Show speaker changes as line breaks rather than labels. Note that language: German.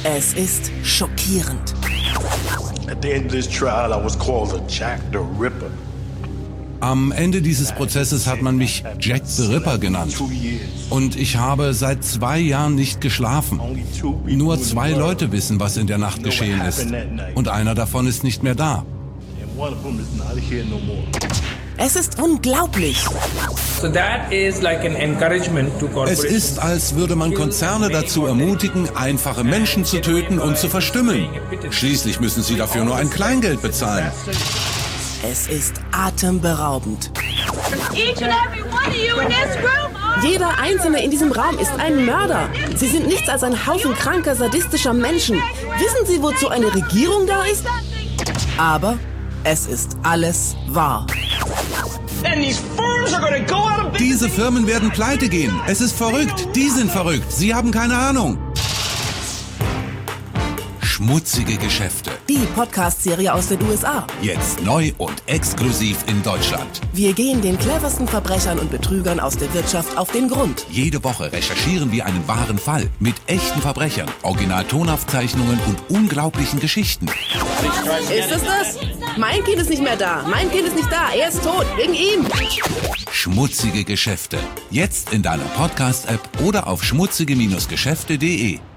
Es ist schockierend.
At the end of this trial, I was called Jack the Ripper.
Am Ende dieses Prozesses hat man mich Jack the Ripper genannt. Und ich habe seit 2 Jahren nicht geschlafen. Nur 2 Leute wissen, was in der Nacht geschehen ist. Und einer davon ist nicht mehr da.
Es ist unglaublich.
Es ist, als würde man Konzerne dazu ermutigen, einfache Menschen zu töten und zu verstümmeln. Schließlich müssen sie dafür nur ein Kleingeld bezahlen.
Es ist atemberaubend. Jeder Einzelne in diesem Raum ist ein Mörder. Sie sind nichts als ein Haufen kranker, sadistischer Menschen. Wissen Sie, wozu eine Regierung da ist? Aber es ist alles wahr.
Diese Firmen werden pleite gehen. Es ist verrückt. Die sind verrückt. Sie haben keine Ahnung. Schmutzige Geschäfte.
Die Podcast-Serie aus den USA.
Jetzt neu und exklusiv in Deutschland.
Wir gehen den cleversten Verbrechern und Betrügern aus der Wirtschaft auf den Grund.
Jede Woche recherchieren wir einen wahren Fall mit echten Verbrechern, Original-Tonaufzeichnungen und unglaublichen Geschichten.
Ist es das? Mein Kind ist nicht mehr da. Mein Kind ist nicht da. Er ist tot. Wegen ihm.
Schmutzige Geschäfte. Jetzt in deiner Podcast-App oder auf schmutzige-geschäfte.de.